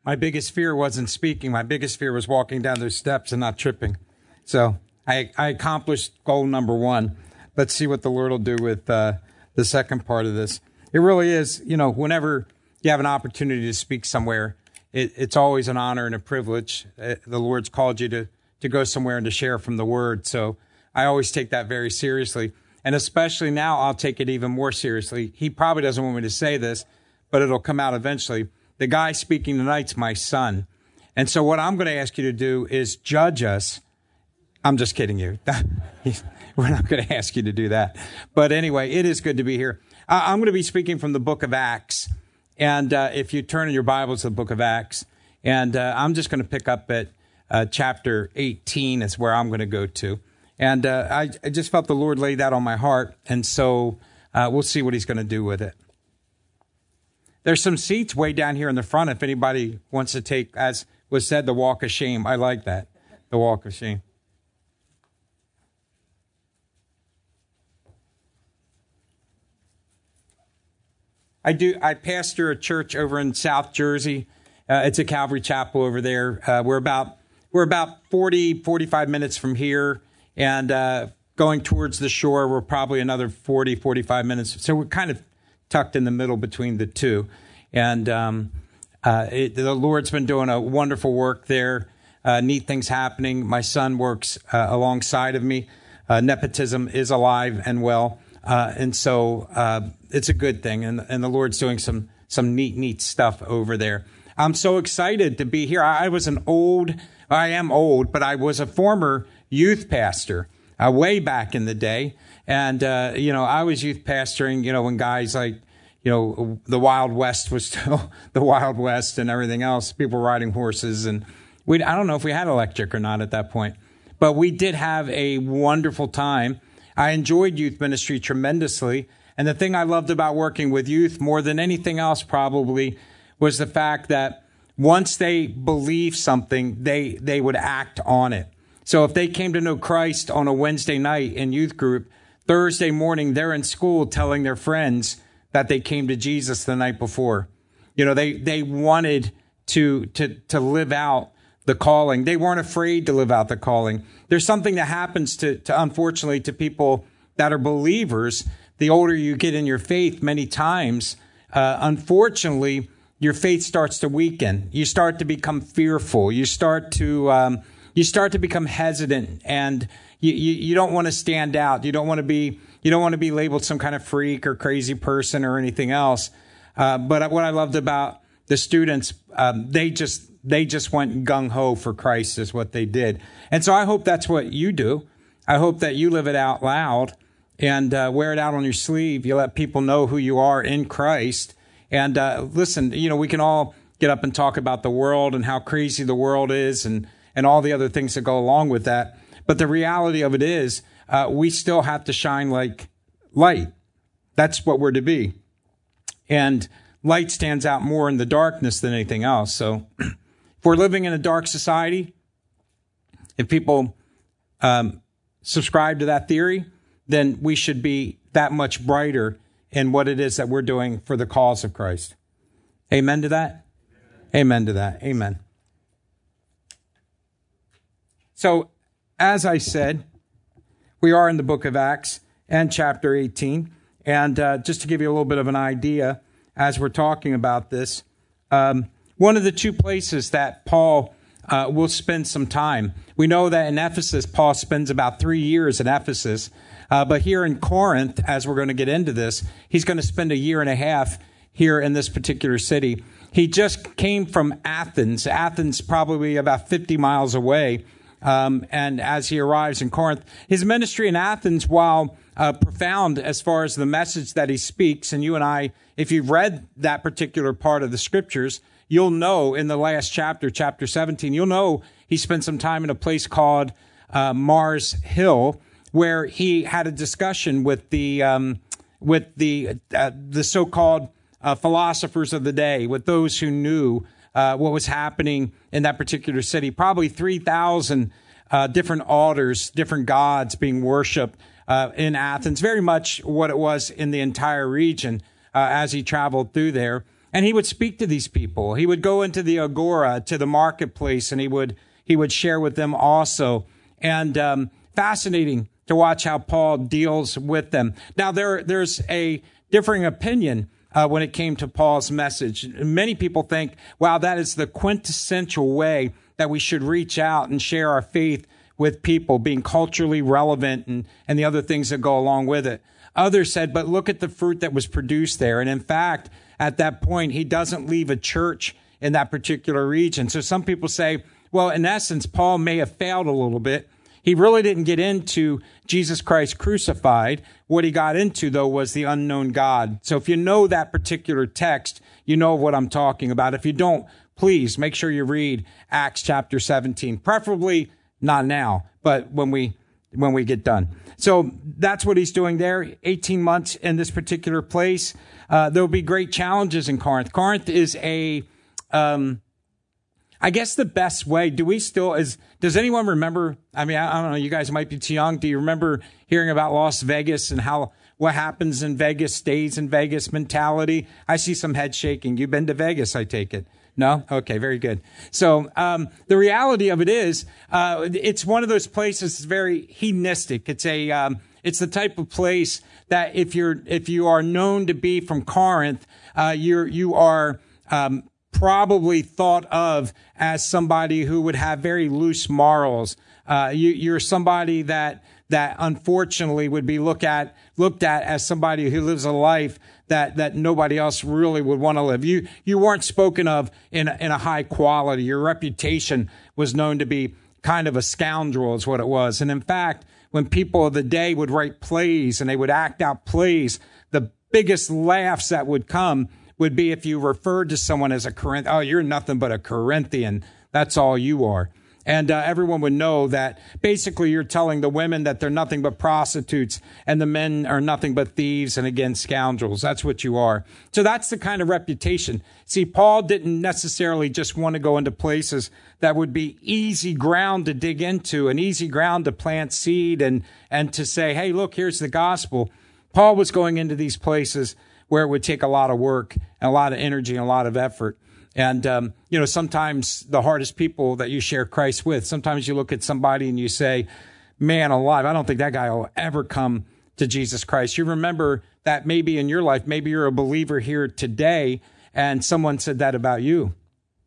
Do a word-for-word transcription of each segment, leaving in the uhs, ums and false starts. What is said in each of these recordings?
my biggest fear wasn't speaking. My biggest fear was walking down those steps and not tripping. So I, I accomplished goal number one. Let's see what the Lord will do with uh, the second part of this. It really is, you know, whenever you have an opportunity to speak somewhere, it, it's always an honor and a privilege. Uh, the Lord's called you to, to go somewhere and to share from the Word. So I always take that very seriously. And especially now, I'll take it even more seriously. He probably doesn't want me to say this, but it'll come out eventually. The guy speaking tonight's my son. And so what I'm going to ask you to do is judge us. I'm just kidding you. We're not going to ask you to do that. But anyway, it is good to be here. I'm going to be speaking from the book of Acts. And uh, if you turn in your Bibles to the book of Acts, and uh, I'm just going to pick up at uh, chapter eighteen is where I'm going to go to. And uh, I, I just felt the Lord lay that on my heart. And so uh, we'll see what he's going to do with it. There's some seats way down here in the front if anybody wants to take, as was said, the walk of shame. I like that, the walk of shame. I do. I pastor a church over in South Jersey. Uh, it's a Calvary Chapel over there. Uh, we're about we're about forty, forty-five minutes from here, and uh, going towards the shore, we're probably another forty, forty-five minutes. So we're kind of tucked in the middle between the two. And um, uh, it, the Lord's been doing a wonderful work there. Uh, neat things happening. My son works uh, alongside of me. Uh, nepotism is alive and well. Uh, and so uh, it's a good thing. And, and the Lord's doing some some neat, neat stuff over there. I'm so excited to be here. I, I was an old, I am old, but I was a former youth pastor uh, way back in the day. And, uh, you know, I was youth pastoring, you know, when guys like, you know, the Wild West was still the Wild West and everything else. People riding horses. And we I don't know if we had electric or not at that point. But we did have a wonderful time. I enjoyed youth ministry tremendously. And the thing I loved about working with youth more than anything else probably was the fact that once they believed something, they, they would act on it. So if they came to know Christ on a Wednesday night in youth group, Thursday morning, they're in school telling their friends that they came to Jesus the night before. You know, they, they wanted to, to, to live out the calling. They weren't afraid to live out the calling. There's something that happens to, to unfortunately, to people that are believers. The older you get in your faith, many times, uh, unfortunately, your faith starts to weaken. You start to become fearful. You start to, um, you start to become hesitant, and you, you, you don't want to stand out. You don't want to be, you don't want to be labeled some kind of freak or crazy person or anything else. Uh, but what I loved about the students, um, they just, They just went gung-ho for Christ is what they did. And so I hope that's what you do. I hope that you live it out loud and uh, wear it out on your sleeve. You let people know who you are in Christ. And uh, listen, you know, we can all get up and talk about the world and how crazy the world is and, and all the other things that go along with that. But the reality of it is uh, we still have to shine like light. That's what we're to be. And light stands out more in the darkness than anything else. So if we're living in a dark society, if people um, subscribe to that theory, then we should be that much brighter in what it is that we're doing for the cause of Christ. Amen to that? Amen to that. Amen. So, as I said, we are in the book of Acts and chapter eighteen. And uh, just to give you a little bit of an idea as we're talking about this, um, one of the two places that Paul uh, will spend some time. We know that in Ephesus, Paul spends about three years in Ephesus. Uh, but here in Corinth, as we're going to get into this, he's going to spend a year and a half here in this particular city. He just came from Athens. Athens probably about fifty miles away. Um, and as he arrives in Corinth, his ministry in Athens, while uh, profound as far as the message that he speaks, and you and I, if you've read that particular part of the scriptures, you'll know in the last chapter, chapter seventeen, you'll know he spent some time in a place called uh, Mars Hill, where he had a discussion with the um, with the uh, the so-called uh, philosophers of the day, with those who knew uh, what was happening in that particular city. Probably three thousand uh, different altars, different gods being worshipped uh, in Athens. Very much what it was in the entire region uh, as he traveled through there. And he would speak to these people. He would go into the agora, to the marketplace, and he would he would share with them also. And um, fascinating to watch how Paul deals with them. Now, there there's a differing opinion uh, when it came to Paul's message. Many people think, wow, that is the quintessential way that we should reach out and share our faith with people, being culturally relevant and, and the other things that go along with it. Others said, but look at the fruit that was produced there. And in fact, at that point, he doesn't leave a church in that particular region. So some people say, well, in essence, Paul may have failed a little bit. He really didn't get into Jesus Christ crucified. What he got into, though, was the unknown God. So if you know that particular text, you know what I'm talking about. If you don't, please make sure you read Acts chapter seventeen, preferably not now, but when we when we get done. So that's what he's doing there, eighteen months in this particular place. Uh, there'll be great challenges in Corinth. Corinth is a, um, I guess the best way, do we still, is, does anyone remember, I mean, I, I don't know, you guys might be too young. Do you remember hearing about Las Vegas and how, what happens in Vegas stays in Vegas mentality? I see some head shaking. You've been to Vegas, I take it. No? Okay, very good. So um, the reality of it is, uh, it's one of those places that's very hedonistic. It's a, um, it's the type of place that if you're, if you are known to be from Corinth, uh, you're, you are um, probably thought of as somebody who would have very loose morals. Uh, you, you're somebody that that unfortunately would be looked at looked at as somebody who lives a life that that nobody else really would want to live. You you weren't spoken of in a, in a high quality. Your reputation was known to be kind of a scoundrel, is what it was. And in fact, when people of the day would write plays and they would act out plays, the biggest laughs that would come would be if you referred to someone as a Corinthian. Oh, you're nothing but a Corinthian. That's all you are. And uh, everyone would know that basically you're telling the women that they're nothing but prostitutes and the men are nothing but thieves and, again, scoundrels. That's what you are. So that's the kind of reputation. See, Paul didn't necessarily just want to go into places that would be easy ground to dig into and easy ground to plant seed and, and to say, hey, look, here's the gospel. Paul was going into these places where it would take a lot of work and a lot of energy and a lot of effort. And, um, you know, sometimes the hardest people that you share Christ with, sometimes you look at somebody and you say, man alive, I don't think that guy will ever come to Jesus Christ. You remember that maybe in your life, maybe you're a believer here today and someone said that about you.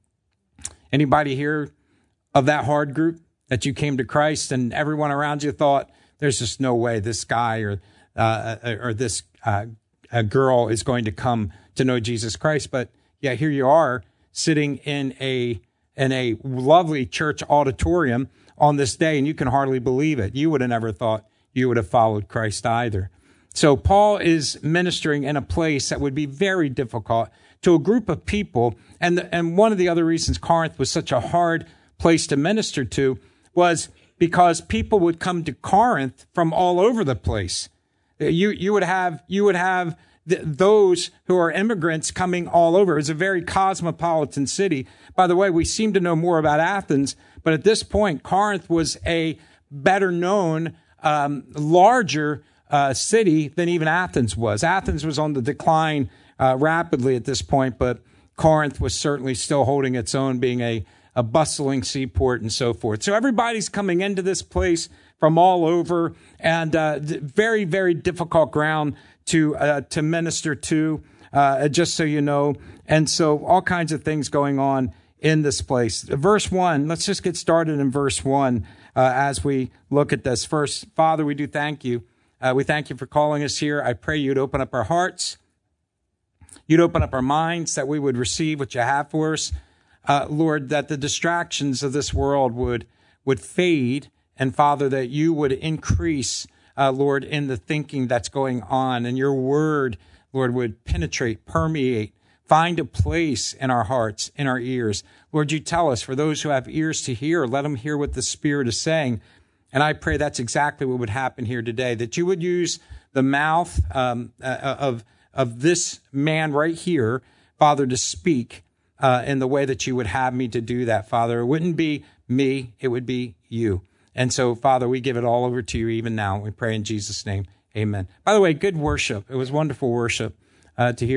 Anybody here of that hard group that you came to Christ and everyone around you thought, there's just no way this guy or, uh, or this, uh, a girl is going to come to know Jesus Christ. But yeah, here you are, sitting in a in a lovely church auditorium on this day, and you can hardly believe it. You would have never thought you would have followed Christ either. So Paul is ministering in a place that would be very difficult to a group of people. And, the, and one of the other reasons Corinth was such a hard place to minister to was because people would come to Corinth from all over the place. You you would have you would have th- those who are immigrants coming all over. It was a very cosmopolitan city. By the way, we seem to know more about Athens, but at this point, Corinth was a better known, um, larger uh, city than even Athens was. Athens was on the decline uh, rapidly at this point, but Corinth was certainly still holding its own, being a, a bustling seaport and so forth. So everybody's coming into this place from all over, and uh, very, very difficult ground to uh, to minister to, uh, just so you know. And so all kinds of things going on in this place. Verse one, let's just get started in verse one uh, as we look at this. First, Father, we do thank you. Uh, we thank you for calling us here. I pray you'd open up our hearts. You'd open up our minds that we would receive what you have for us. Uh, Lord, that the distractions of this world would would fade. And Father, that you would increase, uh, Lord, in the thinking that's going on. And your word, Lord, would penetrate, permeate, find a place in our hearts, in our ears. Lord, you tell us, for those who have ears to hear, let them hear what the Spirit is saying. And I pray that's exactly what would happen here today, that you would use the mouth um, uh, of, of this man right here, Father, to speak uh, in the way that you would have me to do that, Father. It wouldn't be me, it would be you. And so, Father, we give it all over to you even now. We pray in Jesus' name. Amen. By the way, good worship. It was wonderful worship uh, to hear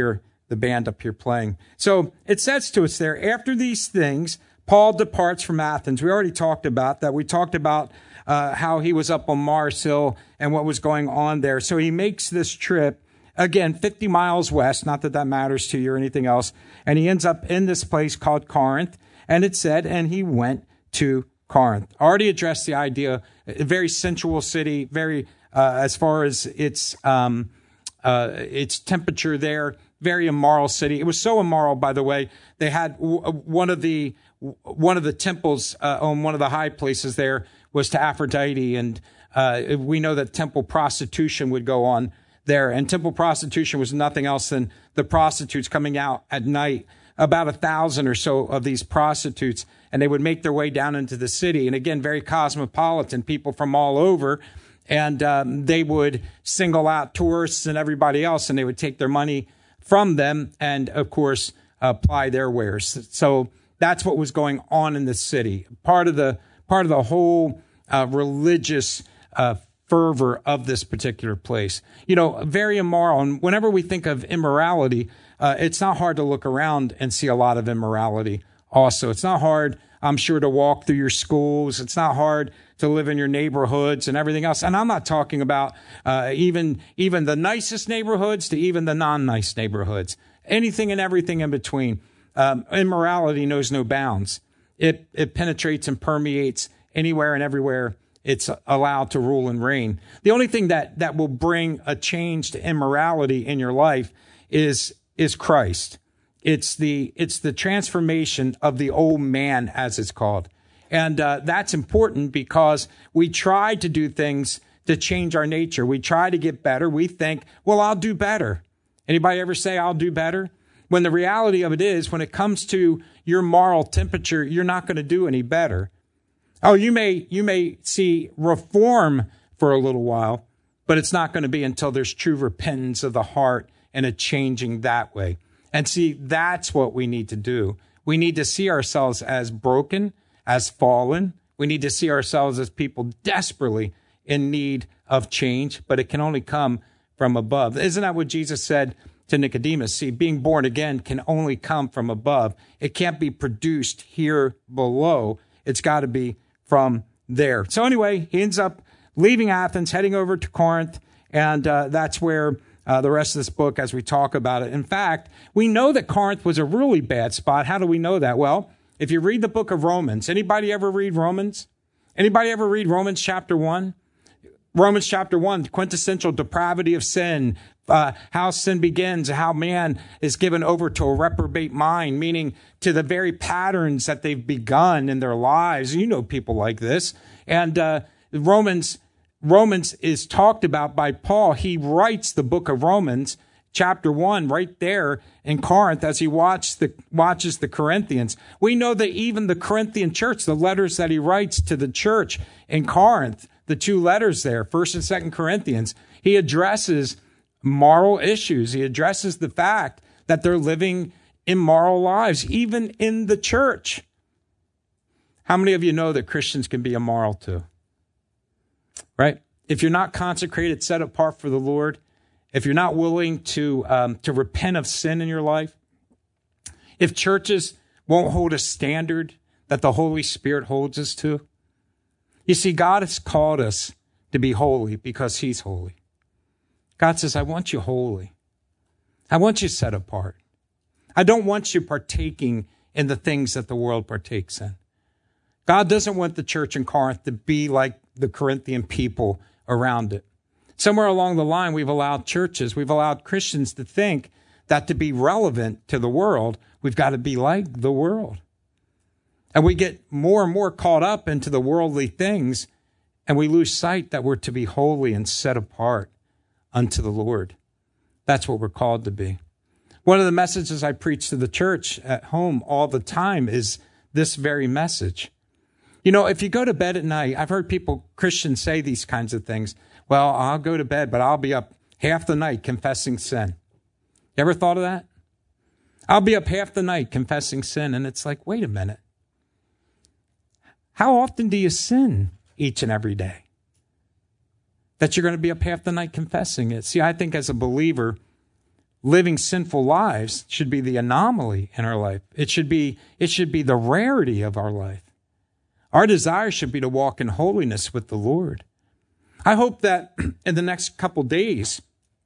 the band up here playing. So it says to us there, after these things, Paul departs from Athens. We already talked about that. We talked about uh, how he was up on Mars Hill and what was going on there. So he makes this trip, again, fifty miles west, not that that matters to you or anything else. And he ends up in this place called Corinth. And it said, and he went to Corinth. Already addressed the idea, a very sensual city, very, uh, as far as its, um, uh, its temperature there, very immoral city. It was so immoral, by the way, they had w- one of the, one of the temples uh, on one of the high places there was to Aphrodite. And uh, we know that temple prostitution would go on there. And temple prostitution was nothing else than the prostitutes coming out at night, about a thousand or so of these prostitutes, and they would make their way down into the city. And again, very cosmopolitan, people from all over. And um, they would single out tourists and everybody else, and they would take their money from them and, of course, apply their wares. So that's what was going on in the city. Part of the part of the whole uh, religious uh, fervor of this particular place. You know, very immoral. And whenever we think of immorality, uh, it's not hard to look around and see a lot of immorality also. It's not hard, I'm sure, to walk through your schools. It's not hard to live in your neighborhoods and everything else. And I'm not talking about uh, even even the nicest neighborhoods to even the non-nice neighborhoods. Anything and everything in between. Um, immorality knows no bounds. It it penetrates and permeates anywhere and everywhere it's allowed to rule and reign. The only thing that, that will bring a change to immorality in your life is, is Christ. It's the, it's the transformation of the old man, as it's called. And uh, that's important because we try to do things to change our nature. We try to get better. We think, well, I'll do better. Anybody ever say, I'll do better? When the reality of it is, when it comes to your moral temperature, you're not going to do any better. Oh, you may you may see reform for a little while, but it's not going to be until there's true repentance of the heart and a changing that way. And see, that's what we need to do. We need to see ourselves as broken, as fallen. We need to see ourselves as people desperately in need of change, but it can only come from above. Isn't that what Jesus said to Nicodemus? See, being born again can only come from above. It can't be produced here below. It's got to be from there. So anyway, he ends up leaving Athens, heading over to Corinth, and uh, that's where uh, the rest of this book, as we talk about it. In fact, we know that Corinth was a really bad spot. How do we know that? Well, if you read the book of Romans, anybody ever read Romans? Anybody ever read Romans chapter one? Romans chapter one, quintessential depravity of sin, uh, how sin begins, how man is given over to a reprobate mind, meaning to the very patterns that they've begun in their lives. You know people like this. And uh, Romans, Romans is talked about by Paul. He writes the book of Romans, chapter one, right there in Corinth as he watch the, watches the Corinthians. We know that even the Corinthian church, the letters that he writes to the church in Corinth, the two letters there, First and Second Corinthians, he addresses moral issues. He addresses the fact that they're living immoral lives, even in the church. How many of you know that Christians can be immoral too? Right? If you're not consecrated, set apart for the Lord, if you're not willing to um, to repent of sin in your life, if churches won't hold a standard that the Holy Spirit holds us to, you see, God has called us to be holy because he's holy. God says, I want you holy. I want you set apart. I don't want you partaking in the things that the world partakes in. God doesn't want the church in Corinth to be like the Corinthian people around it. Somewhere along the line, we've allowed churches, we've allowed Christians to think that to be relevant to the world, we've got to be like the world. And we get more and more caught up into the worldly things, and we lose sight that we're to be holy and set apart unto the Lord. That's what we're called to be. One of the messages I preach to the church at home all the time is this very message. You know, if you go to bed at night, I've heard people, Christians, say these kinds of things. Well, I'll go to bed, but I'll be up half the night confessing sin. You ever thought of that? I'll be up half the night confessing sin. And it's like, wait a minute. How often do you sin each and every day? That you're going to be up half the night confessing it. See, I think as a believer, living sinful lives should be the anomaly in our life. It should be, it should be the rarity of our life. Our desire should be to walk in holiness with the Lord. I hope that in the next couple days,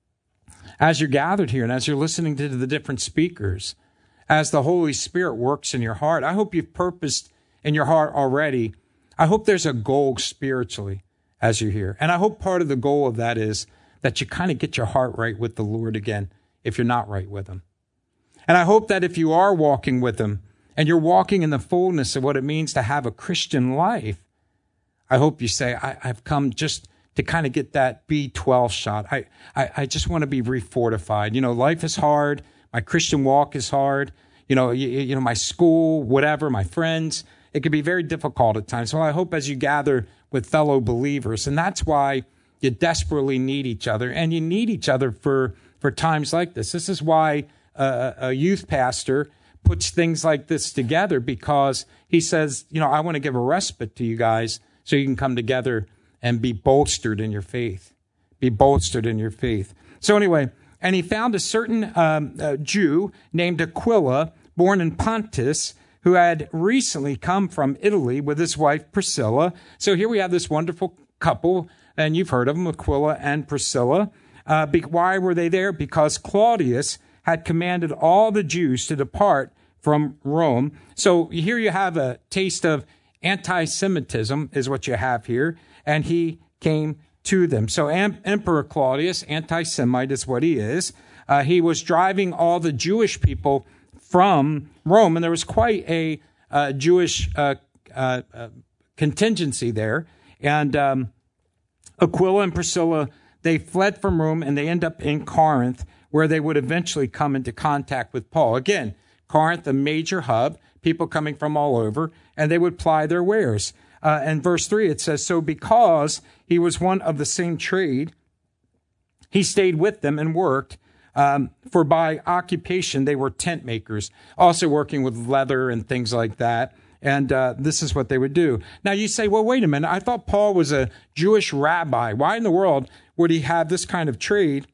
as you're gathered here and as you're listening to the different speakers, as the Holy Spirit works in your heart, I hope you've purposed in your heart already. I hope there's a goal spiritually as you're here. And I hope part of the goal of that is that you kind of get your heart right with the Lord again if you're not right with him. And I hope that if you are walking with him and you're walking in the fullness of what it means to have a Christian life, I hope you say, I, I've come just to kind of get that B twelve shot. I, I, I just want to be refortified. You know, life is hard. My Christian walk is hard. You know, you, you know, my school, whatever, my friends, it can be very difficult at times. So I hope as you gather with fellow believers, and that's why you desperately need each other, and you need each other for, for times like this. This is why uh, a youth pastor puts things like this together, because he says, you know, I want to give a respite to you guys so you can come together and be bolstered in your faith. Be bolstered in your faith. So anyway, and he found a certain um, uh, Jew named Aquila, born in Pontus, who had recently come from Italy with his wife Priscilla. So here we have this wonderful couple, and you've heard of them, Aquila and Priscilla. Uh, be, why were they there? Because Claudius had commanded all the Jews to depart from Rome. So here you have a taste of anti-Semitism is what you have here. And he came to them. So Am- Emperor Claudius, anti-Semite is what he is. Uh, he was driving all the Jewish people from Rome. And there was quite a uh, Jewish uh, uh, uh, contingency there. And um, Aquila and Priscilla, they fled from Rome and they end up in Corinth, where they would eventually come into contact with Paul. Again, Corinth, a major hub, people coming from all over, and they would ply their wares. Uh, and verse three, it says, so because he was one of the same trade, he stayed with them and worked, um, for by occupation they were tent makers, also working with leather and things like that. And uh, this is what they would do. Now you say, well, wait a minute. I thought Paul was a Jewish rabbi. Why in the world would he have this kind of trade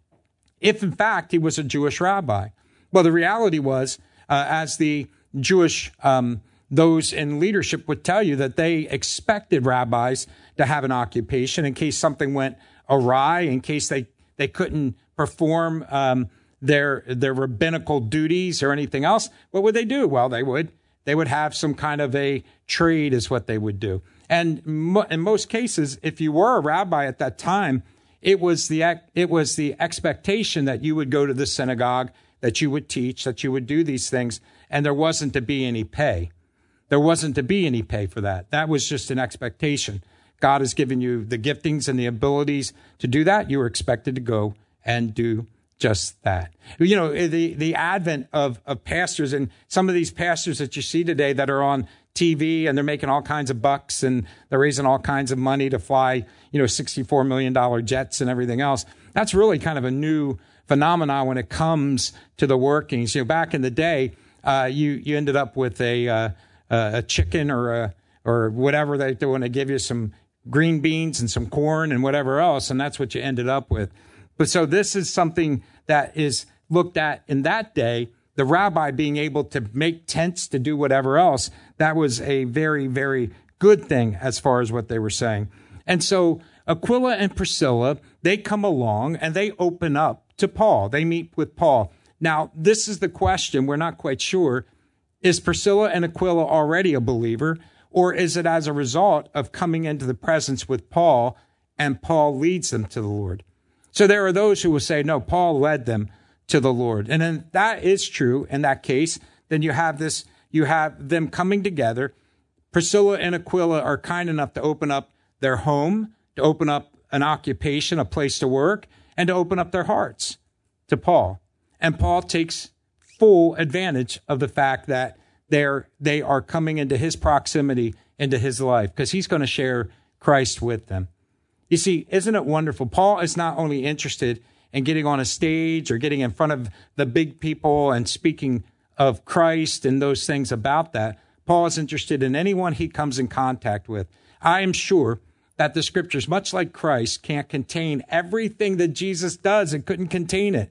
if, in fact, he was a Jewish rabbi? Well, the reality was, uh, as the Jewish um those in leadership would tell you, that they expected rabbis to have an occupation in case something went awry, in case they, they couldn't perform um, their their rabbinical duties or anything else. What would they do? Well, they would they would have some kind of a trade is what they would do. And mo- in most cases, if you were a rabbi at that time, it was the it was the expectation that you would go to the synagogue, that you would teach, that you would do these things, and there wasn't to be any pay. There wasn't to be any pay for that. That was just an expectation. God has given you the giftings and the abilities to do that. You were expected to go and do just that. You know, the, the advent of, of pastors, and some of these pastors that you see today that are on T V and they're making all kinds of bucks and they're raising all kinds of money to fly, you know, sixty-four million dollars jets and everything else. That's really kind of a new phenomenon when it comes to the workings. You know, back in the day, uh, you, you ended up with a, uh, a chicken or a, or whatever they do, and they give you some green beans and some corn and whatever else, and that's what you ended up with. But so this is something that is looked at in that day, the rabbi being able to make tents to do whatever else. That was a very, very good thing as far as what they were saying. And so Aquila and Priscilla, they come along and they open up to Paul. They meet with Paul. Now, this is the question. We're not quite sure. Is Priscilla and Aquila already a believer, or is it as a result of coming into the presence with Paul and Paul leads them to the Lord? So there are those who will say, no, Paul led them to the Lord. And then that is true in that case. Then you have this, you have them coming together. Priscilla and Aquila are kind enough to open up their home, to open up an occupation, a place to work, and to open up their hearts to Paul. And Paul takes full advantage of the fact that they're, they are coming into his proximity, into his life, because he's going to share Christ with them. You see, isn't it wonderful? Paul is not only interested in getting on a stage or getting in front of the big people and speaking of Christ and those things about that. Paul is interested in anyone he comes in contact with. I am sure that the scriptures, much like Christ, can't contain everything that Jesus does. It couldn't contain it.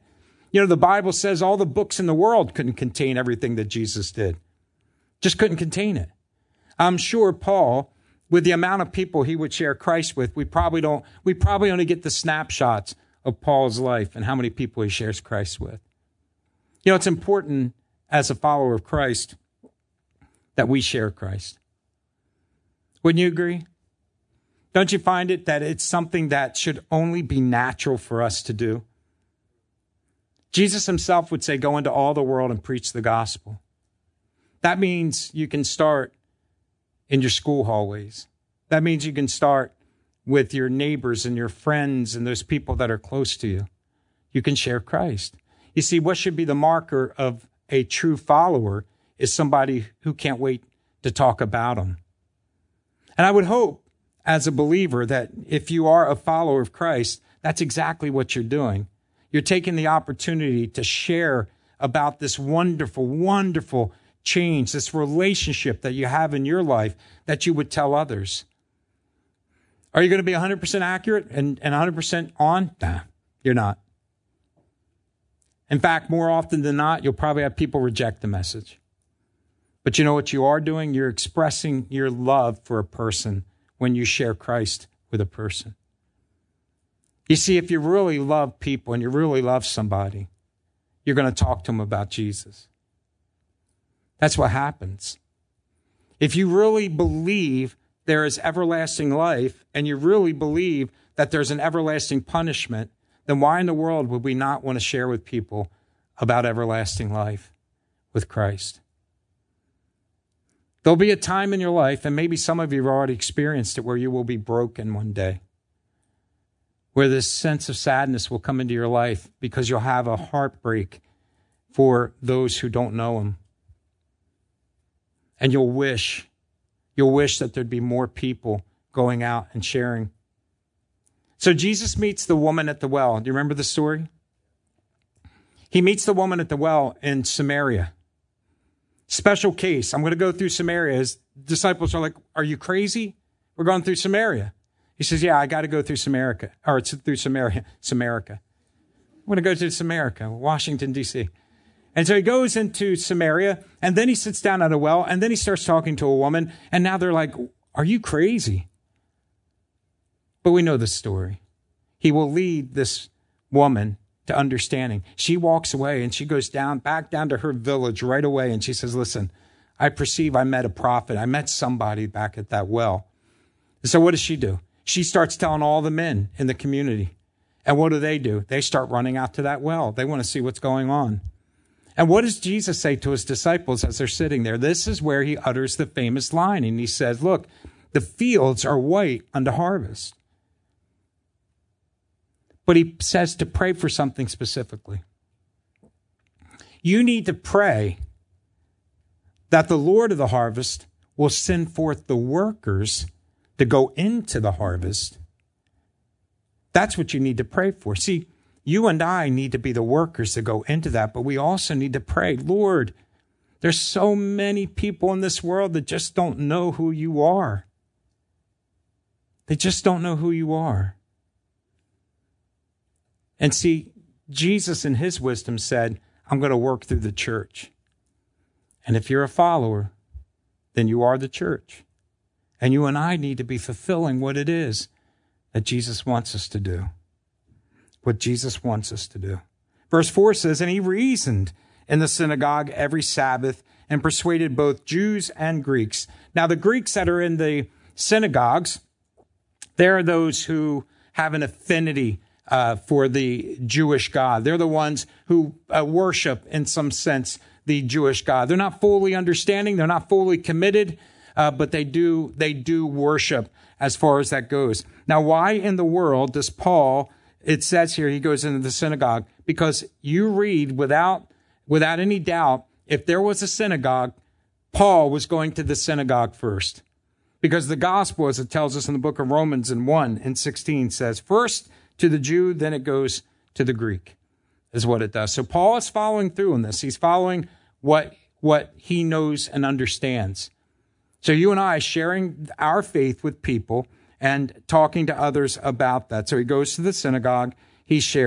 You know, the Bible says all the books in the world couldn't contain everything that Jesus did. Just couldn't contain it. I'm sure Paul, with the amount of people he would share Christ with, we probably don't, we probably only get the snapshots of Paul's life and how many people he shares Christ with. You know, it's important as a follower of Christ that we share Christ. Wouldn't you agree? Don't you find it that it's something that should only be natural for us to do? Jesus himself would say, go into all the world and preach the gospel. That means you can start in your school hallways. That means you can start with your neighbors and your friends and those people that are close to you. You can share Christ. You see, what should be the marker of a true follower is somebody who can't wait to talk about him. And I would hope as a believer that if you are a follower of Christ, that's exactly what you're doing. You're taking the opportunity to share about this wonderful, wonderful change, this relationship that you have in your life that you would tell others. Are you going to be one hundred percent accurate and, and one hundred percent on? Nah, you're not. In fact, more often than not, you'll probably have people reject the message. But you know what you are doing? You're expressing your love for a person when you share Christ with a person. You see, if you really love people and you really love somebody, you're going to talk to them about Jesus. That's what happens. If you really believe there is everlasting life and you really believe that there's an everlasting punishment, then why in the world would we not want to share with people about everlasting life with Christ? There'll be a time in your life, and maybe some of you have already experienced it, where you will be broken one day, where this sense of sadness will come into your life because you'll have a heartbreak for those who don't know him. And you'll wish, you'll wish that there'd be more people going out and sharing. So Jesus meets the woman at the well. Do you remember the story? He meets the woman at the well in Samaria. Special case. I'm going to go through Samaria. His disciples are like, are you crazy? We're going through Samaria. He says, yeah, I got to go through Samaria. Or it's through Samaria. Samaria. I'm going to go to Samaria, Washington, D C And so he goes into Samaria, and then he sits down at a well, and then he starts talking to a woman, and now they're like, are you crazy? But we know the story. He will lead this woman to understanding. She walks away, and she goes down, back down to her village right away, and she says, listen, I perceive I met a prophet. I met somebody back at that well. And so what does she do? She starts telling all the men in the community. And what do they do? They start running out to that well. They want to see what's going on. And what does Jesus say to his disciples as they're sitting there? This is where he utters the famous line. And he says, look, the fields are white unto harvest. But he says to pray for something specifically. You need to pray that the Lord of the harvest will send forth the workers to go into the harvest. That's what you need to pray for. See, you and I need to be the workers to go into that, but we also need to pray, Lord, there's so many people in this world that just don't know who you are. They just don't know who you are. And see, Jesus in his wisdom said, I'm going to work through the church. And if you're a follower, then you are the church. And you and I need to be fulfilling what it is that Jesus wants us to do. What Jesus wants us to do. Verse four says, and he reasoned in the synagogue every Sabbath and persuaded both Jews and Greeks. Now, the Greeks that are in the synagogues, they're those who have an affinity uh, for the Jewish God. They're the ones who uh, worship, in some sense, the Jewish God. They're not fully understanding. They're not fully committed. Uh, but they do they do worship as far as that goes. Now, why in the world does Paul, it says here, he goes into the synagogue? Because you read without without any doubt, if there was a synagogue, Paul was going to the synagogue first. Because the gospel, as it tells us in the book of Romans in one and sixteen, says, first to the Jew, then it goes to the Greek, is what it does. So Paul is following through in this. He's following what, what he knows and understands. So you and I sharing our faith with people and talking to others about that. So he goes to the synagogue, he shares.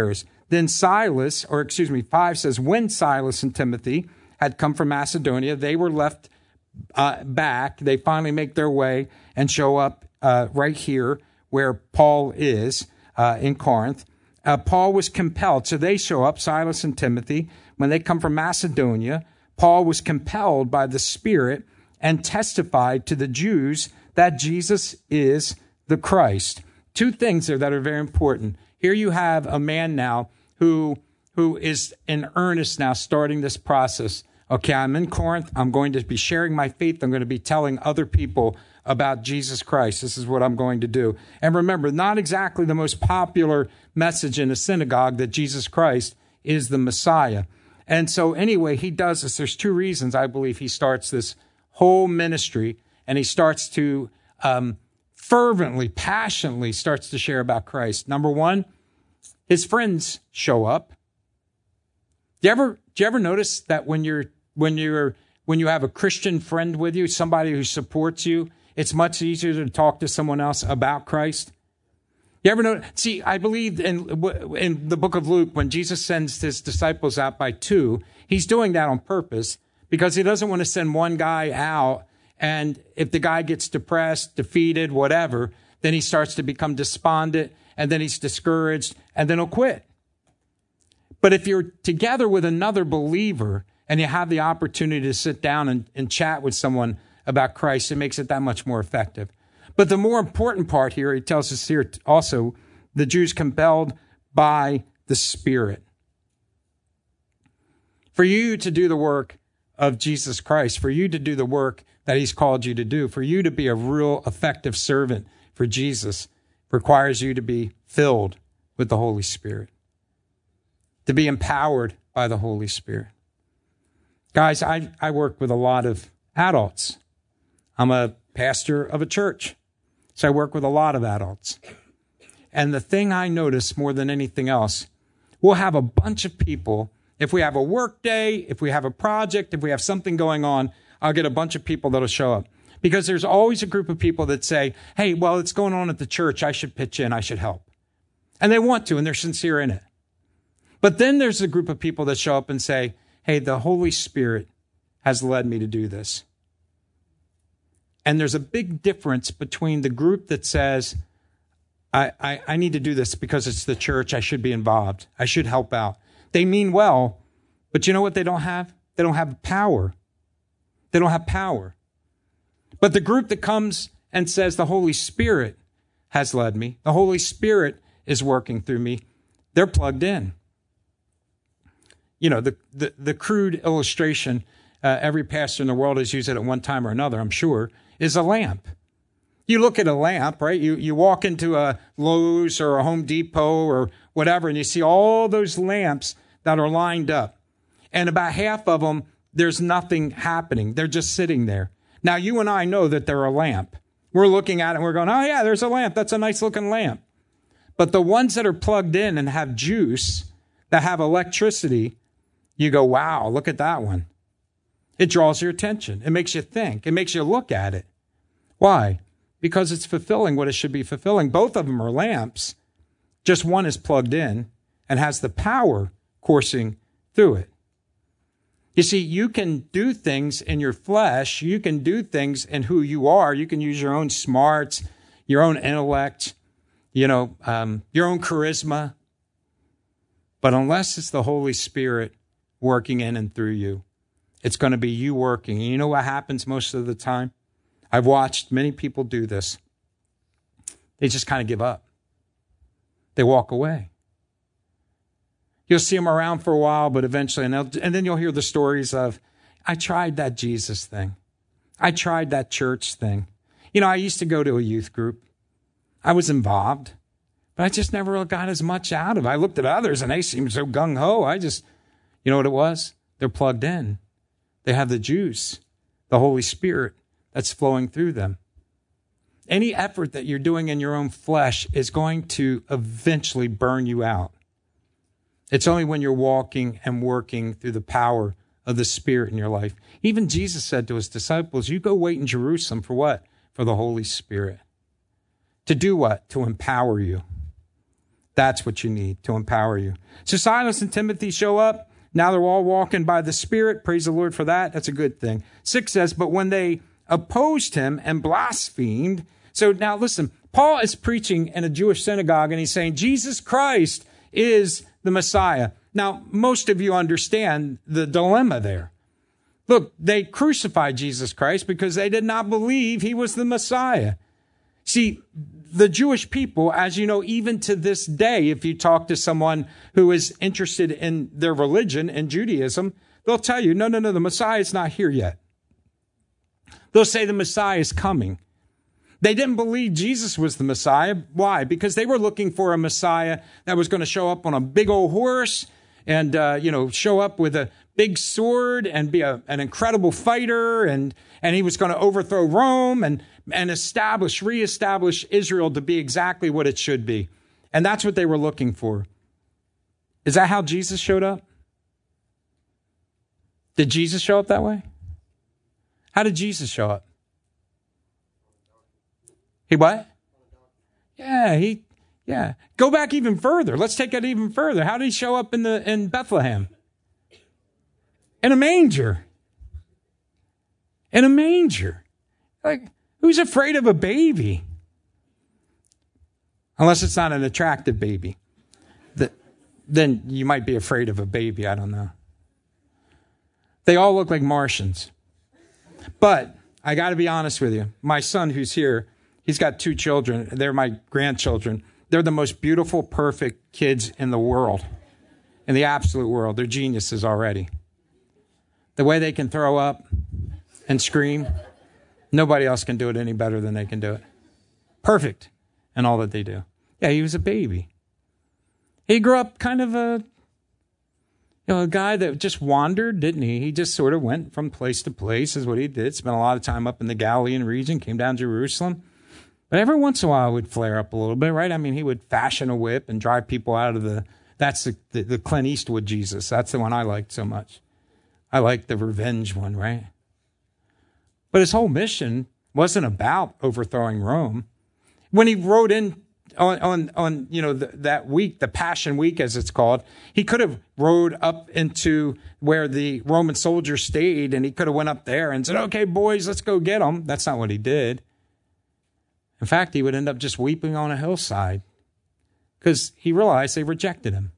Then Silas, or excuse me, five says, when Silas and Timothy had come from Macedonia, they were left uh, back. They finally make their way and show up uh, right here where Paul is uh, in Corinth. Uh, Paul was compelled. So they show up, Silas and Timothy. When they come from Macedonia, Paul was compelled by the Spirit and testified to the Jews that Jesus is the Christ. Two things there that are very important. Here you have a man now who, who is in earnest now starting this process. Okay, I'm in Corinth. I'm going to be sharing my faith. I'm going to be telling other people about Jesus Christ. This is what I'm going to do. And remember, not exactly the most popular message in a synagogue that Jesus Christ is the Messiah. And so anyway, he does this. There's two reasons I believe he starts this whole ministry, and he starts to um, fervently, passionately starts to share about Christ. Number one, his friends show up. Do you ever, do you ever notice that when you're when you're when you have a Christian friend with you, somebody who supports you, it's much easier to talk to someone else about Christ? You ever know? See, I believe in in the book of Luke, when Jesus sends his disciples out by two, he's doing that on purpose because he doesn't want to send one guy out, and if the guy gets depressed, defeated, whatever, then he starts to become despondent, and then he's discouraged, and then he'll quit. But if you're together with another believer and you have the opportunity to sit down and, and chat with someone about Christ, it makes it that much more effective. But the more important part here, he tells us here also, the Jews compelled by the Spirit. For you to do the work of Jesus Christ, for you to do the work that he's called you to do, for you to be a real effective servant for Jesus, requires you to be filled with the Holy Spirit, to be empowered by the Holy Spirit. Guys, I, I work with a lot of adults. I'm a pastor of a church, so I work with a lot of adults. And the thing I notice more than anything else, we'll have a bunch of people. If we have a work day, if we have a project, if we have something going on, I'll get a bunch of people that'll show up. Because there's always a group of people that say, hey, well, it's going on at the church. I should pitch in. I should help. And they want to, and they're sincere in it. But then there's a group of people that show up and say, hey, the Holy Spirit has led me to do this. And there's a big difference between the group that says, I, I, I need to do this because it's the church. I should be involved. I should help out. They mean well, but you know what they don't have? They don't have power. They don't have power. But the group that comes and says, the Holy Spirit has led me, the Holy Spirit is working through me, they're plugged in. You know, the, the, the crude illustration, uh, every pastor in the world has used it at one time or another, I'm sure, is a lamp. You look at a lamp, right? You, you walk into a Lowe's or a Home Depot or whatever, and you see all those lamps that are lined up. And about half of them, there's nothing happening. They're just sitting there. Now, you and I know that they're a lamp. We're looking at it and we're going, oh, yeah, there's a lamp. That's a nice looking lamp. But the ones that are plugged in and have juice, that have electricity, you go, wow, look at that one. It draws your attention. It makes you think. It makes you look at it. Why? Because it's fulfilling what it should be fulfilling. Both of them are lamps. Just one is plugged in and has the power coursing through it. You see, you can do things in your flesh. You can do things in who you are. You can use your own smarts, your own intellect, you know, um, your own charisma. But unless it's the Holy Spirit working in and through you, it's going to be you working. And you know what happens most of the time? I've watched many people do this. They just kind of give up. They walk away. You'll see them around for a while, but eventually, and, and then you'll hear the stories of, I tried that Jesus thing. I tried that church thing. You know, I used to go to a youth group. I was involved, but I just never got as much out of it. I looked at others and they seemed so gung-ho. I just, you know what it was? They're plugged in. They have the juice, the Holy Spirit that's flowing through them. Any effort that you're doing in your own flesh is going to eventually burn you out. It's only when you're walking and working through the power of the Spirit in your life. Even Jesus said to his disciples, you go wait in Jerusalem for what? For the Holy Spirit. To do what? To empower you. That's what you need to empower you. So Silas and Timothy show up. Now they're all walking by the Spirit. Praise the Lord for that. That's a good thing. Six says, but when they opposed him and blasphemed. So now listen, Paul is preaching in a Jewish synagogue and he's saying, Jesus Christ is the Messiah. Now, most of you understand the dilemma there. Look, they crucified Jesus Christ because they did not believe he was the Messiah. See, the Jewish people, as you know, even to this day, if you talk to someone who is interested in their religion and Judaism, they'll tell you, no, no, no, the Messiah is not here yet. They'll say the Messiah is coming. They didn't believe Jesus was the Messiah. Why? Because they were looking for a Messiah that was going to show up on a big old horse and, uh, you know, show up with a big sword and be a, an incredible fighter. And, and he was going to overthrow Rome and, and establish, reestablish Israel to be exactly what it should be. And that's what they were looking for. Is that how Jesus showed up? Did Jesus show up that way? How did Jesus show up? He what? Yeah, he, yeah. Go back even further. Let's take it even further. How did he show up in the, in Bethlehem? In a manger. In a manger. Like, who's afraid of a baby? Unless it's not an attractive baby. The, then you might be afraid of a baby. I don't know. They all look like Martians. But I got to be honest with you. My son who's here, he's got two children. They're my grandchildren. They're the most beautiful, perfect kids in the world, in the absolute world. They're geniuses already. The way they can throw up and scream, nobody else can do it any better than they can do it. Perfect in all that they do. Yeah, he was a baby. He grew up kind of a, you know, a guy that just wandered, didn't he? He just sort of went from place to place is what he did. Spent a lot of time up in the Galilean region, came down to Jerusalem. But every once in a while, it would flare up a little bit, right? I mean, he would fashion a whip and drive people out of the, that's the, the, the Clint Eastwood Jesus. That's the one I liked so much. I liked the revenge one, right? But his whole mission wasn't about overthrowing Rome. When he rode in on, on, on you know, the, that week, the Passion Week, as it's called, he could have rode up into where the Roman soldiers stayed, and he could have went up there and said, okay, boys, let's go get them. That's not what he did. In fact, he would end up just weeping on a hillside because he realized they rejected him.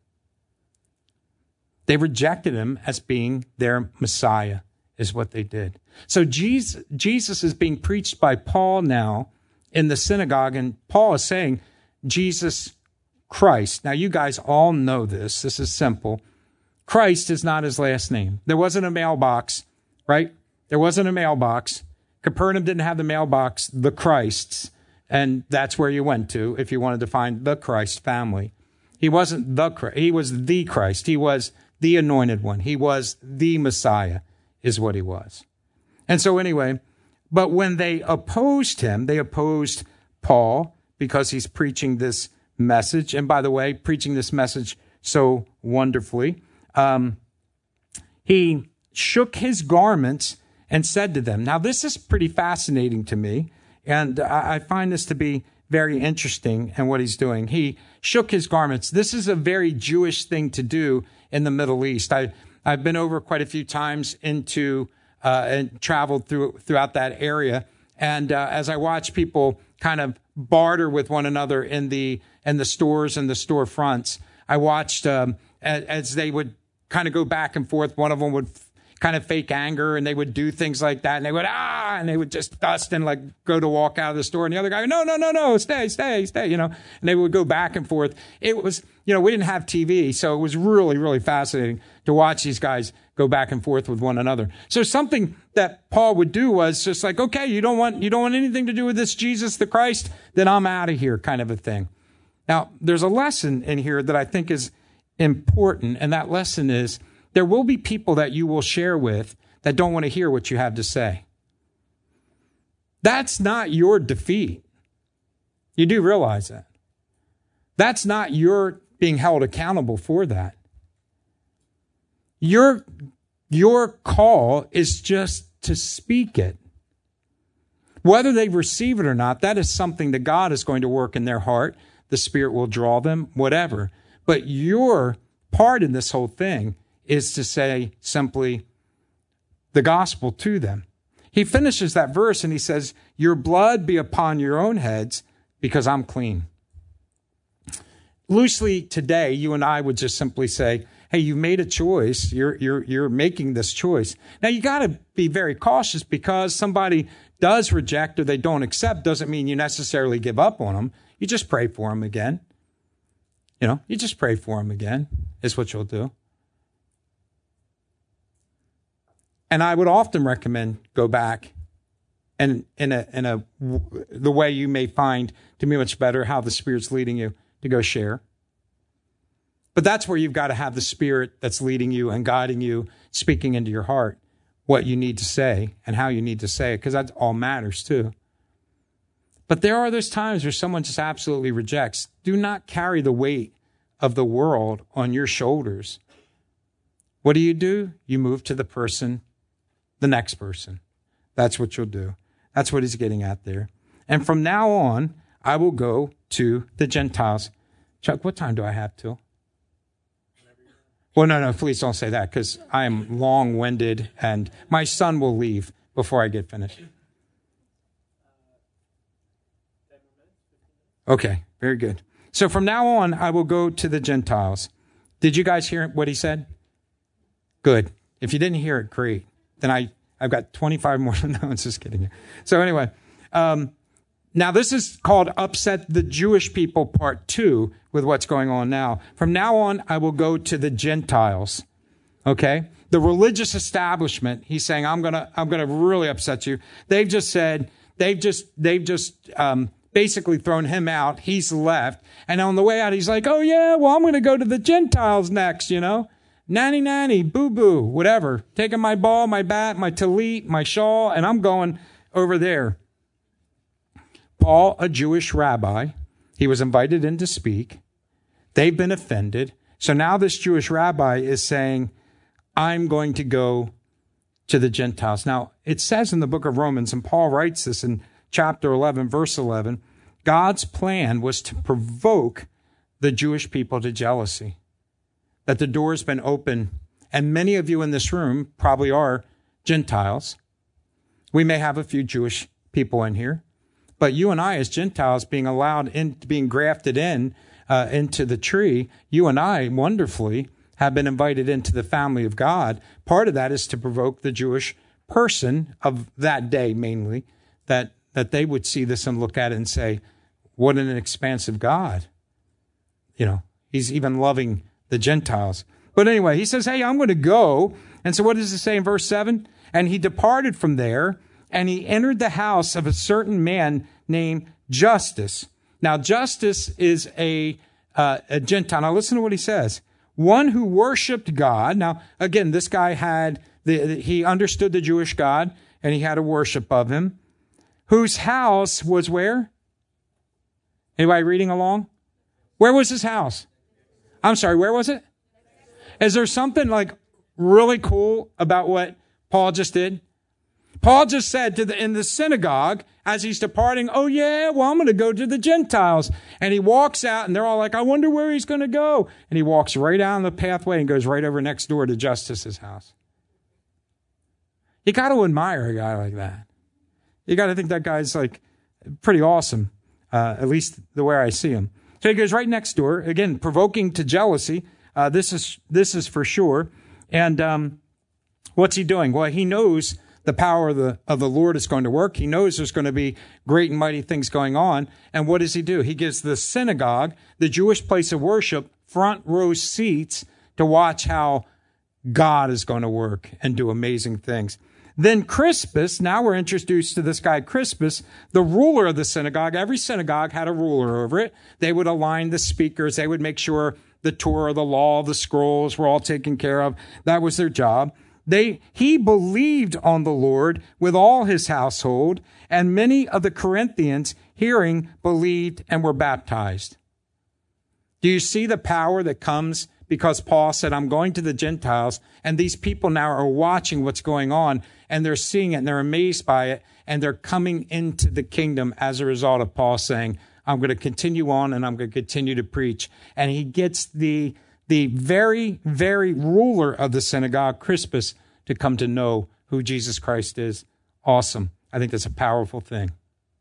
They rejected him as being their Messiah, is what they did. So Jesus, Jesus is being preached by Paul now in the synagogue, and Paul is saying, Jesus Christ. Now, you guys all know this. This is simple. Christ is not his last name. There wasn't a mailbox, right? There wasn't a mailbox. Capernaum didn't have the mailbox, the Christs. And that's where you went to if you wanted to find the Christ family. He wasn't the Christ. He was the Christ. He was the anointed one. He was the Messiah is what he was. And so anyway, but when they opposed him, they opposed Paul because he's preaching this message. And by the way, preaching this message so wonderfully, um, he shook his garments and said to them, now this is pretty fascinating to me. And I find this to be very interesting in what he's doing. He shook his garments. This is a very Jewish thing to do in the Middle East. I, I've been over quite a few times into uh, and traveled through throughout that area. And uh, as I watch people kind of barter with one another in the in the stores and the storefronts, I watched um, as, as they would kind of go back and forth. One of them would kind of fake anger, and they would do things like that, and they would, ah, and they would just dust and like go to walk out of the store, and the other guy, no, no, no, no, stay, stay, stay, you know, and they would go back and forth. It was, you know, we didn't have T V, so it was really, really fascinating to watch these guys go back and forth with one another. So something that Paul would do was just like, okay, you don't want, you don't want anything to do with this Jesus the Christ, then I'm out of here, kind of a thing. Now, there's a lesson in here that I think is important, and that lesson is, there will be people that you will share with that don't want to hear what you have to say. That's not your defeat. You do realize that. That's not your being held accountable for that. Your, your call is just to speak it. Whether they receive it or not, that is something that God is going to work in their heart. the Spirit will draw them, whatever. But your part in this whole thing is to say simply the gospel to them. He finishes that verse and he says, your blood be upon your own heads because I'm clean. Loosely today, you and I would just simply say, hey, you made a choice. You're, you're, you're making this choice. Now, you got to be very cautious because somebody does reject or they don't accept doesn't mean you necessarily give up on them. You just pray for them again. You know, you just pray for them again is what you'll do. And I would often recommend go back and in a, in a, the way you may find to be much better how the Spirit's leading you to go share. But that's where you've got to have the Spirit that's leading you and guiding you, speaking into your heart what you need to say and how you need to say it, because that all matters too. But there are those times where someone just absolutely rejects. Do not carry the weight of the world on your shoulders. What do you do? You move to the person, the next person. That's what you'll do. That's what he's getting at there. And from now on, I will go to the Gentiles. Chuck, what time do I have till? Well, no, no, please don't say that because I am long-winded and my son will leave before I get finished. Okay, very good. So from now on, I will go to the Gentiles. Did you guys hear what he said? Good. If you didn't hear it, great. Then I, I've got twenty-five more. No, I'm just kidding you. So anyway, um, now this is called Upset the Jewish People Part Two with what's going on now. From now on, I will go to the Gentiles. Okay? The religious establishment, he's saying, I'm gonna, I'm gonna really upset you. They've just said, they've just, they've just, um, basically thrown him out. He's left. And on the way out, he's like, oh yeah, well, I'm gonna go to the Gentiles next, you know? Nanny, nanny, boo-boo, whatever. Taking my ball, my bat, my tallit, my shawl, and I'm going over there. Paul, a Jewish rabbi, he was invited in to speak. They've been offended. So now this Jewish rabbi is saying, I'm going to go to the Gentiles. Now, it says in the book of Romans, and Paul writes this in chapter eleven, verse eleven, God's plan was to provoke the Jewish people to jealousy. That the door's been open, and many of you in this room probably are Gentiles. We may have a few Jewish people in here, but you and I as Gentiles being allowed in, being grafted in uh, into the tree, you and I wonderfully have been invited into the family of God. Part of that is to provoke the Jewish person of that day mainly, that, that they would see this and look at it and say, what an expansive God. You know, he's even loving the Gentiles. But anyway, he says, hey, I'm going to go. And so what does it say in verse seven? And he departed from there, and he entered the house of a certain man named Justus. Now, Justus is a, uh, a Gentile. Now, listen to what he says. One who worshiped God. Now, again, this guy had, the, he understood the Jewish God, and he had a worship of him. Whose house was where? Anybody reading along? Where was his house? I'm sorry, where was it? Is there something like really cool about what Paul just did? Paul just said to the, in the synagogue as he's departing, oh yeah, well, I'm going to go to the Gentiles. And he walks out and they're all like, I wonder where he's going to go. And he walks right down the pathway and goes right over next door to Justus's house. You got to admire a guy like that. You got to think that guy's like pretty awesome, uh, at least the way I see him. So he goes right next door, again, provoking to jealousy. Uh, this is this is for sure. And um, what's he doing? Well, he knows the power of the of the Lord is going to work. He knows there's going to be great and mighty things going on. And what does he do? He gives the synagogue, the Jewish place of worship, front row seats to watch how God is going to work and do amazing things. Then Crispus, now we're introduced to this guy Crispus, the ruler of the synagogue. Every synagogue had a ruler over it. They would align the speakers. They would make sure the Torah, the law, the scrolls were all taken care of. That was their job. They, he believed on the Lord with all his household, and many of the Corinthians, hearing, believed and were baptized. Do you see the power that comes because Paul said, I'm going to the Gentiles, and these people now are watching what's going on, and they're seeing it, and they're amazed by it, and they're coming into the kingdom as a result of Paul saying, I'm going to continue on and I'm going to continue to preach. And he gets the, the very, very ruler of the synagogue, Crispus, to come to know who Jesus Christ is. Awesome. I think that's a powerful thing.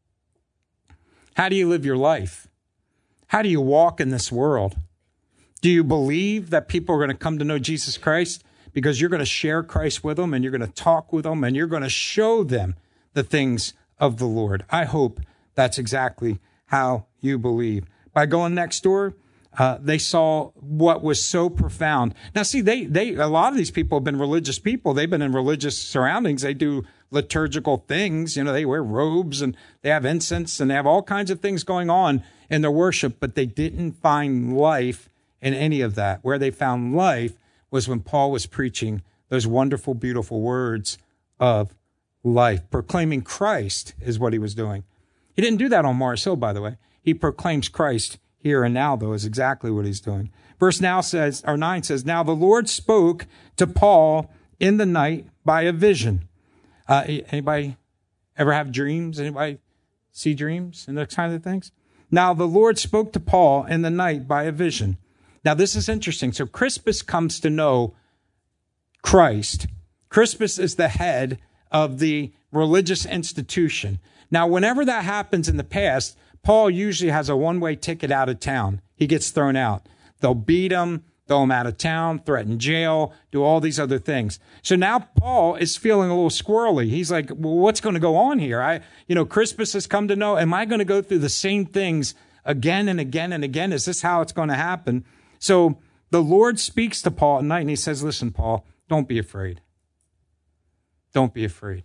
How do you live your life? How do you walk in this world? Do you believe that people are going to come to know Jesus Christ because you're going to share Christ with them and you're going to talk with them and you're going to show them the things of the Lord? I hope that's exactly how you believe. By going next door, uh, they saw what was so profound. Now, see, they they a lot of these people have been religious people. They've been in religious surroundings. They do liturgical things. You know, they wear robes and they have incense and they have all kinds of things going on in their worship, but they didn't find life in any of that. Where they found life was when Paul was preaching those wonderful, beautiful words of life. Proclaiming Christ is what he was doing. He didn't do that on Mars Hill, by the way. He proclaims Christ here and now, though, is exactly what he's doing. Verse now says, or nine says, now the Lord spoke to Paul in the night by a vision. Uh, anybody ever have dreams? Anybody see dreams and those kinds of things? Now the Lord spoke to Paul in the night by a vision. Now this is interesting. So Crispus comes to know Christ. Crispus is the head of the religious institution. Now, whenever that happens in the past, Paul usually has a one-way ticket out of town. He gets thrown out. They'll beat him, throw him out of town, threaten jail, do all these other things. So now Paul is feeling a little squirrely. He's like, well, what's going to go on here? I, you know, Crispus has come to know, am I going to go through the same things again and again and again? Is this how it's going to happen? So the Lord speaks to Paul at night and he says, listen, Paul, don't be afraid. Don't be afraid.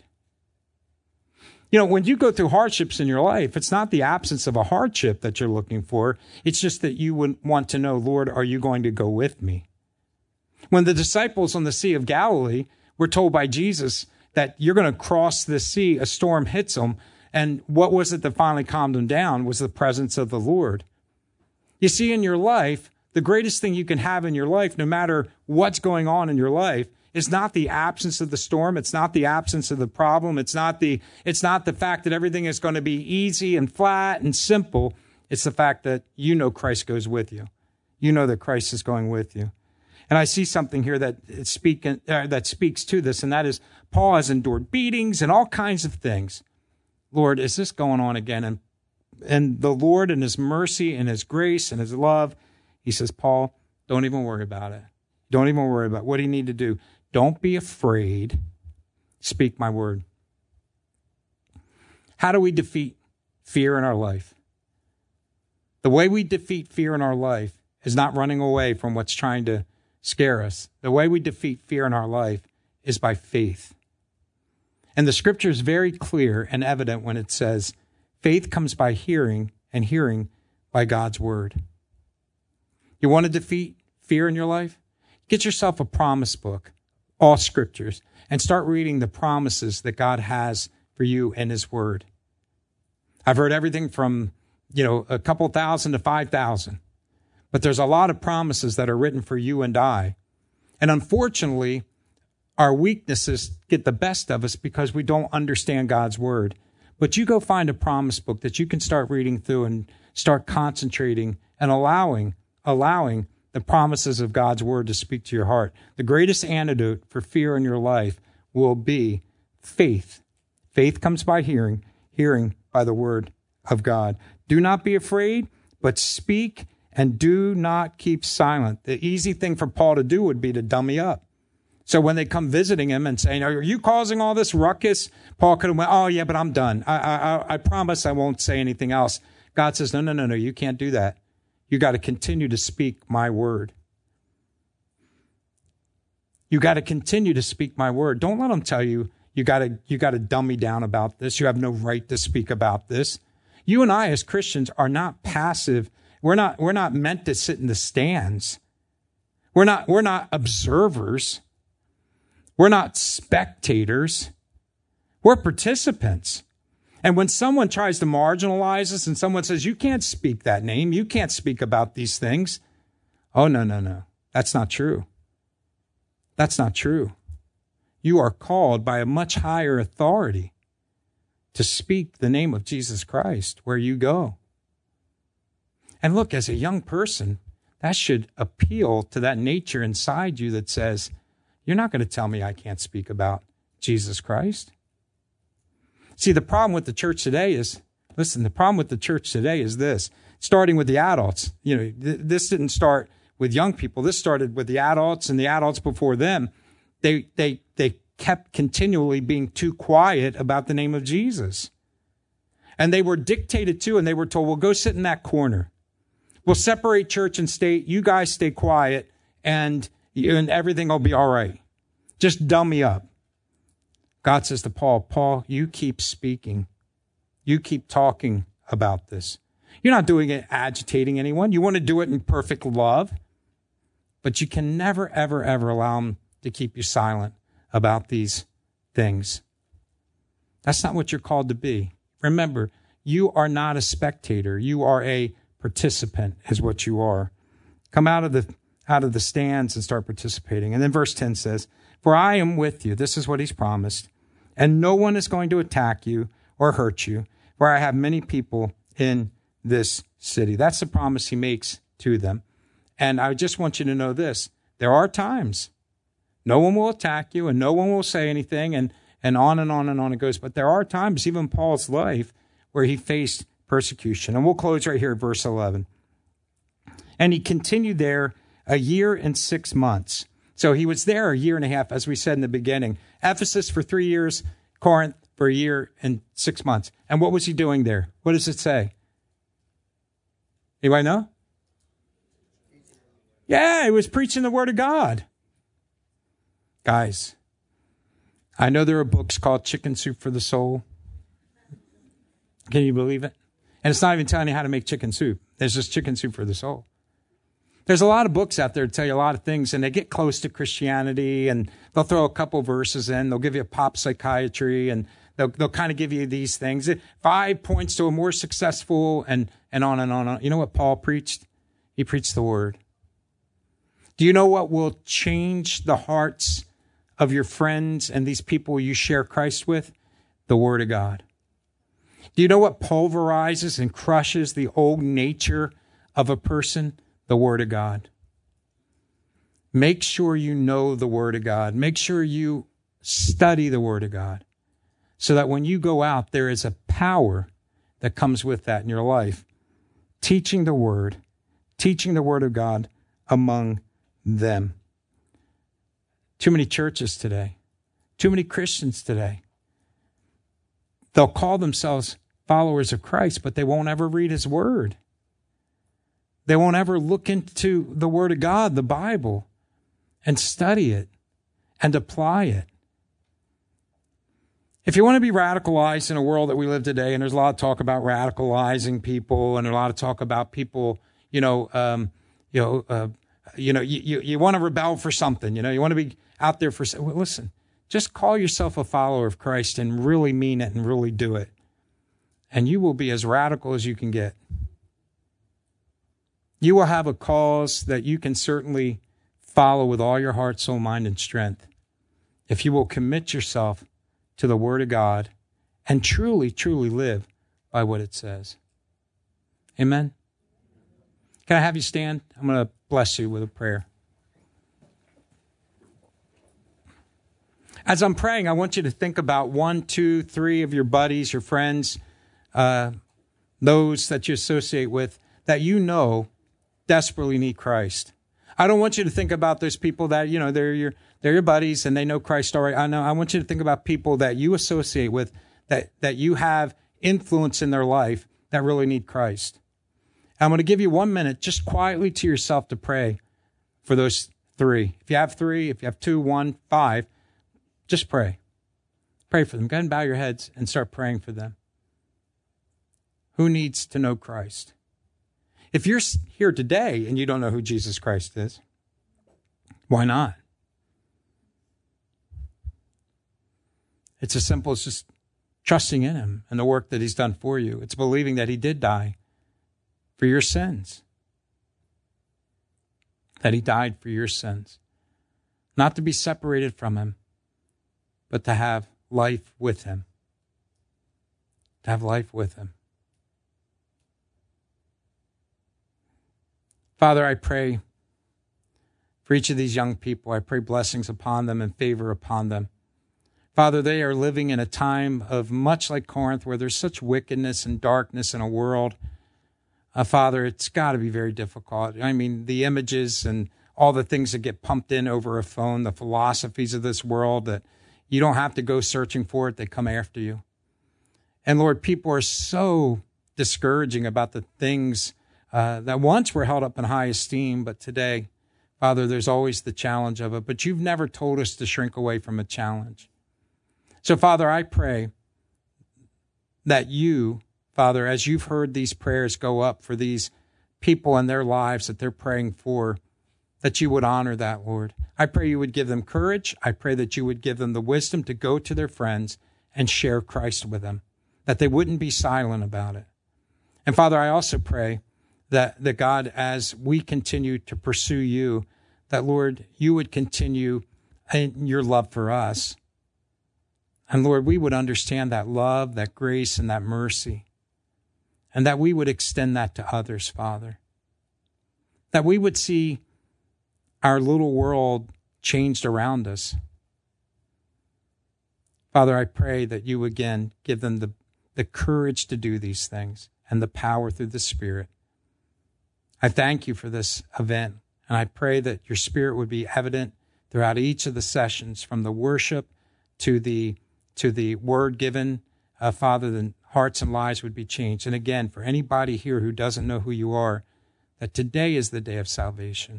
You know, when you go through hardships in your life, it's not the absence of a hardship that you're looking for. It's just that you would want to know, Lord, are you going to go with me? When the disciples on the Sea of Galilee were told by Jesus that you're going to cross the sea, a storm hits them. And what was it that finally calmed them down was the presence of the Lord. You see, in your life, the greatest thing you can have in your life, no matter what's going on in your life, is not the absence of the storm. It's not the absence of the problem. It's not the, it's not the fact that everything is going to be easy and flat and simple. It's the fact that you know Christ goes with you. You know that Christ is going with you. And I see something here that, speak, uh, that speaks to this, and that is Paul has endured beatings and all kinds of things. Lord, is this going on again? And, and the Lord in his mercy and his grace and his love, he says, Paul, don't even worry about it. Don't even worry about it. What do you need to do? Don't be afraid. Speak my word. How do we defeat fear in our life? The way we defeat fear in our life is not running away from what's trying to scare us. The way we defeat fear in our life is by faith. And the scripture is very clear and evident when it says, faith comes by hearing, and hearing by God's word. You want to defeat fear in your life? Get yourself a promise book, all scriptures, and start reading the promises that God has for you in his word. I've heard everything from, you know, a couple thousand to five thousand, but there's a lot of promises that are written for you and I. And unfortunately, our weaknesses get the best of us because we don't understand God's word. But you go find a promise book that you can start reading through and start concentrating and allowing, allowing the promises of God's word to speak to your heart. The greatest antidote for fear in your life will be faith. Faith comes by hearing, hearing by the word of God. Do not be afraid, but speak and do not keep silent. The easy thing for Paul to do would be to dummy up. So when they come visiting him and saying, are you causing all this ruckus? Paul could have went, oh yeah, but I'm done. I, I, I promise I won't say anything else. God says, no, no, no, no, you can't do that. You got to continue to speak my word. You got to continue to speak my word. Don't let them tell you, you got to, you got to dumb me down about this. You have no right to speak about this. You and I as Christians are not passive. We're not, we're not meant to sit in the stands. We're not, we're not observers. We're not spectators. We're participants. And when someone tries to marginalize us and someone says, you can't speak that name, you can't speak about these things. Oh, no, no, no. That's not true. That's not true. You are called by a much higher authority to speak the name of Jesus Christ where you go. And look, as a young person, that should appeal to that nature inside you that says, you're not going to tell me I can't speak about Jesus Christ. See, the problem with the church today is, listen, the problem with the church today is this, starting with the adults. You know, th- this didn't start with young people. This started with the adults and the adults before them. They, they, they kept continually being too quiet about the name of Jesus. And they were dictated to, and they were told, well, go sit in that corner. We'll separate church and state. You guys stay quiet, and, and everything will be all right. Just dummy up. God says to Paul, Paul, you keep speaking. You keep talking about this. You're not doing it agitating anyone. You want to do it in perfect love. But you can never, ever, ever allow them to keep you silent about these things. That's not what you're called to be. Remember, you are not a spectator. You are a participant is what you are. Come out of the out of the stands and start participating. And then verse ten says, for I am with you. This is what he's promised. And no one is going to attack you or hurt you, for I have many people in this city. That's the promise he makes to them. And I just want you to know this. There are times no one will attack you and no one will say anything, and, and on and on and on it goes. But there are times, even in Paul's life, where he faced persecution. And we'll close right here at verse eleven. And he continued there a year and six months. So he was there a year and a half, as we said in the beginning. Ephesus for three years, Corinth for a year and six months. And what was he doing there? What does it say? Anybody know? Yeah, he was preaching the word of God. Guys, I know there are books called Chicken Soup for the Soul. Can you believe it? And it's not even telling you how to make chicken soup. There's just chicken soup for the soul. There's a lot of books out there to tell you a lot of things, and they get close to Christianity, and they'll throw a couple verses in. They'll give you a pop psychiatry, and they'll they'll kind of give you these things. Five points to a more successful, and, and on and on and on. You know what Paul preached? He preached the word. Do you know what will change the hearts of your friends and these people you share Christ with? The word of God. Do you know what pulverizes and crushes the old nature of a person? The word of God. Make sure you know the word of God. Make sure you study the word of God so that when you go out, there is a power that comes with that in your life. Teaching the word, teaching the word of God among them. Too many churches today, too many Christians today. They'll call themselves followers of Christ, but they won't ever read his word. They won't ever look into the word of God, the Bible, and study it and apply it. If you want to be radicalized in a world that we live today, and there's a lot of talk about radicalizing people, and a lot of talk about people, you know, um, you know, uh, you know, you, you, you want to rebel for something, you know, you want to be out there for, well, listen, just call yourself a follower of Christ and really mean it and really do it. And you will be as radical as you can get. You will have a cause that you can certainly follow with all your heart, soul, mind, and strength if you will commit yourself to the word of God and truly, truly live by what it says. Amen? Can I have you stand? I'm going to bless you with a prayer. As I'm praying, I want you to think about one, two, three of your buddies, your friends, uh, those that you associate with, that you know desperately need Christ. I don't want you to think about those people that, you know, they're your they're your buddies and they know Christ already. I know. I want you to think about people that you associate with, that that you have influence in their life that really need Christ. I'm going to give you one minute just quietly to yourself to pray for those three. If you have three, if you have two, one, five, just pray. Pray for them. Go ahead and bow your heads and start praying for them. Who needs to know Christ? If you're here today and you don't know who Jesus Christ is, why not? It's as simple as just trusting in him and the work that he's done for you. It's believing that he did die for your sins. That he died for your sins. Not to be separated from him, but to have life with him. To have life with him. Father, I pray for each of these young people. I pray blessings upon them and favor upon them. Father, they are living in a time of much like Corinth, where there's such wickedness and darkness in a world. Uh, Father, it's got to be very difficult. I mean, the images and all the things that get pumped in over a phone, the philosophies of this world that you don't have to go searching for it, they come after you. And Lord, people are so discouraging about the things uh, that once were held up in high esteem, but today, Father, there's always the challenge of it. But you've never told us to shrink away from a challenge. So, Father, I pray that you, Father, as you've heard these prayers go up for these people in their lives that they're praying for, that you would honor that, Lord. I pray you would give them courage. I pray that you would give them the wisdom to go to their friends and share Christ with them, that they wouldn't be silent about it. And Father, I also pray that, that God, as we continue to pursue you, that, Lord, you would continue in your love for us. And Lord, we would understand that love, that grace, and that mercy, and that we would extend that to others, Father. That we would see our little world changed around us. Father, I pray that you again give them the, the courage to do these things and the power through the Spirit. I thank you for this event, and I pray that your Spirit would be evident throughout each of the sessions, from the worship to the to the word given. Uh, Father, the hearts and lives would be changed. And again, for anybody here who doesn't know who you are, that today is the day of salvation.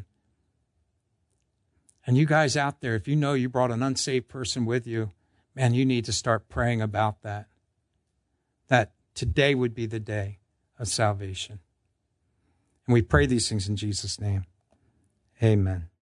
And you guys out there, if you know you brought an unsaved person with you, man, you need to start praying about that. That today would be the day of salvation. And we pray these things in Jesus' name. Amen.